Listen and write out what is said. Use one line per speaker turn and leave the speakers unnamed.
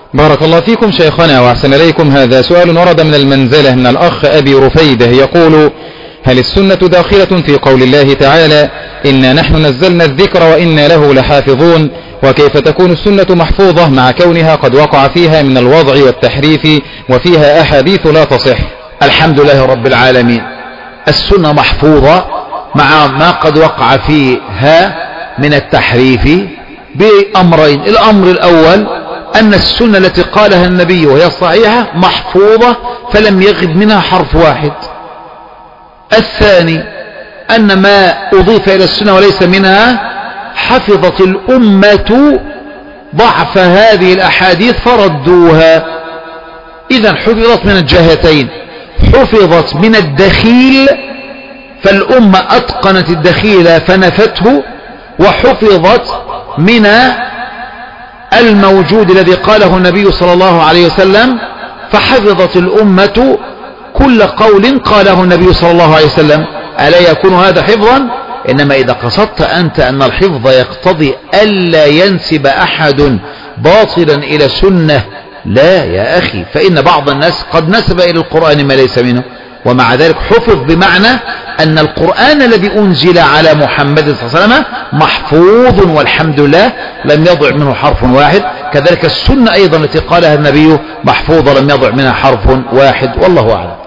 بارك الله فيكم شيخنا وأحسن إليكم. هذا سؤال ورد من المنزلة من الأخ أبي رفيدة يقول: هل السنة داخلة في قول الله تعالى إنا نحن نزلنا الذكر وإنا له لحافظون؟ وكيف تكون السنة محفوظة مع كونها قد وقع فيها من الوضع والتحريف وفيها أحاديث لا تصح؟
الحمد لله رب العالمين. السنة محفوظة مع ما قد وقع فيها من التحريف بأمرين: الأمر الأول أن السنة التي قالها النبي وهي صحيحة محفوظة فلم يغب منها حرف واحد. الثاني أن ما أضيف إلى السنة وليس منها حفظت الأمة ضعف هذه الأحاديث فردوها. إذن حفظت من الجهتين: حفظت من الدخيل فالأمة أتقنت الدخيل فنفته، وحفظت من الموجود الذي قاله النبي صلى الله عليه وسلم فحفظت الأمة كل قول قاله النبي صلى الله عليه وسلم. ألا يكون هذا حفظا؟ إنما إذا قصدت أنت أن الحفظ يقتضي ألا ينسب أحد باطلا إلى سنة، لا يا أخي، فإن بعض الناس قد نسب إلى القرآن ما ليس منه، ومع ذلك حفظ بمعنى أن القرآن الذي أنزل على محمد صلى الله عليه وسلم محفوظ والحمد لله لم يضع منه حرف واحد. كذلك السنة أيضا التي قالها النبي محفوظة لم يضع منها حرف واحد، والله أعلم.